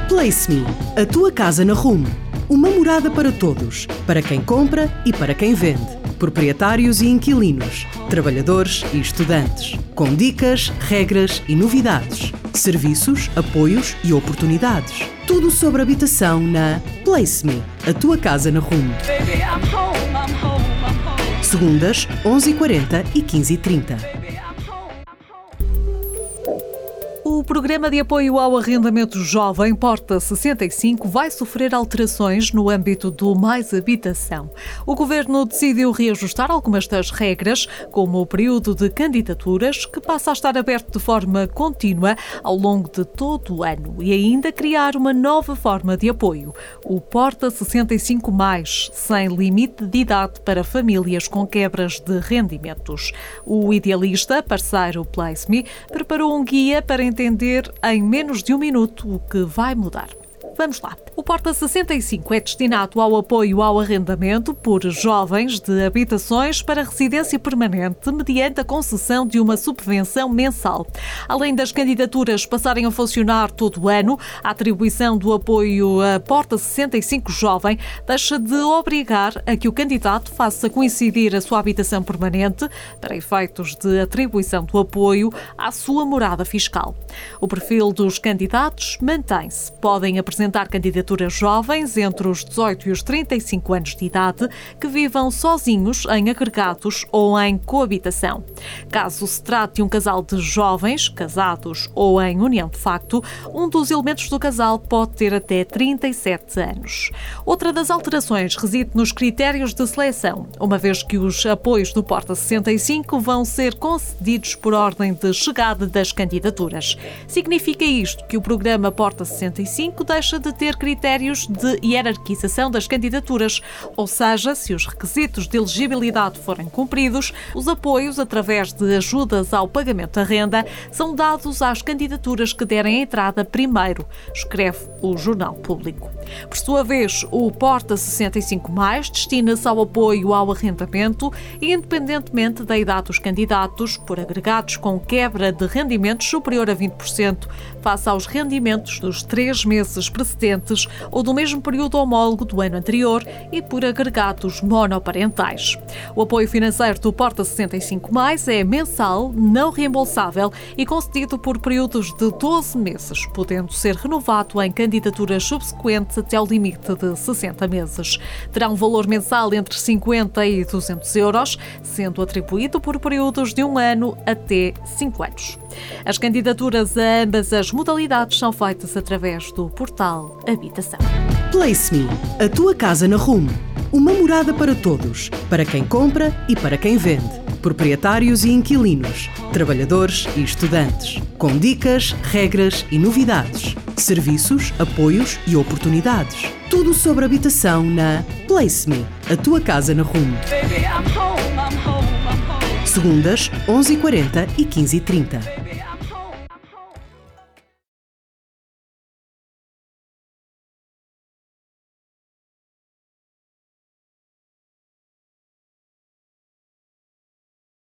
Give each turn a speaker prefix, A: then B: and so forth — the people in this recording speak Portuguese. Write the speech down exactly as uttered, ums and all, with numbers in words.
A: Place.me, a tua casa na Rumo. Uma morada para todos, para quem compra e para quem vende. Proprietários e inquilinos, trabalhadores e estudantes. Com dicas, regras e novidades. Serviços, apoios e oportunidades. Tudo sobre habitação na Place.me, a tua casa na Rumo. Segundas, onze e quarenta e quinze e trinta.
B: O Programa de Apoio ao Arrendamento Jovem Porta sessenta e cinco vai sofrer alterações no âmbito do Mais Habitação. O Governo decidiu reajustar algumas das regras, como o período de candidaturas, que passa a estar aberto de forma contínua ao longo de todo o ano, e ainda criar uma nova forma de apoio, o Porta sessenta e cinco mais, sem limite de idade para famílias com quebras de rendimentos. O Idealista, parceiro Place.me, preparou um guia para entender em menos de um minuto o que vai mudar. Vamos lá. O Porta sessenta e cinco é destinado ao apoio ao arrendamento por jovens de habitações para residência permanente mediante a concessão de uma subvenção mensal. Além das candidaturas passarem a funcionar todo o ano, a atribuição do apoio a Porta sessenta e cinco Jovem deixa de obrigar a que o candidato faça coincidir a sua habitação permanente para efeitos de atribuição do apoio à sua morada fiscal. O perfil dos candidatos mantém-se. Podem apresentar candidaturas jovens entre os dezoito e os trinta e cinco anos de idade que vivam sozinhos em agregados ou em coabitação. Caso se trate de um casal de jovens, casados ou em união de facto, um dos elementos do casal pode ter até trinta e sete anos. Outra das alterações reside nos critérios de seleção, uma vez que os apoios do Porta sessenta e cinco vão ser concedidos por ordem de chegada das candidaturas. Significa isto que o programa Porta sessenta e cinco deixa de ter critérios de hierarquização das candidaturas, ou seja, se os requisitos de elegibilidade forem cumpridos, os apoios através de ajudas ao pagamento da renda são dados às candidaturas que derem entrada primeiro, escreve o Jornal Público. Por sua vez, o Porta sessenta e cinco mais destina-se ao apoio ao arrendamento, independentemente da idade dos candidatos, por agregados com quebra de rendimentos superior a vinte por cento, face aos rendimentos dos três meses precedentes ou do mesmo período homólogo do ano anterior e por agregados monoparentais. O apoio financeiro do Porta sessenta e cinco mais é mensal, não reembolsável e concedido por períodos de doze meses, podendo ser renovado em candidaturas subsequentes até ao limite de sessenta meses. Terá um valor mensal entre cinquenta e duzentos euros, sendo atribuído por períodos de um ano até cinco anos. As candidaturas a ambas as modalidades são feitas através do portal Habitação.
A: Place.me, a tua casa na Rumo. Uma morada para todos, para quem compra e para quem vende. Proprietários e inquilinos, trabalhadores e estudantes. Com dicas, regras e novidades. Serviços, apoios e oportunidades. Tudo sobre habitação na Place.me, a tua casa na Rumo. Segundas, onze e quarenta e quinze e trinta.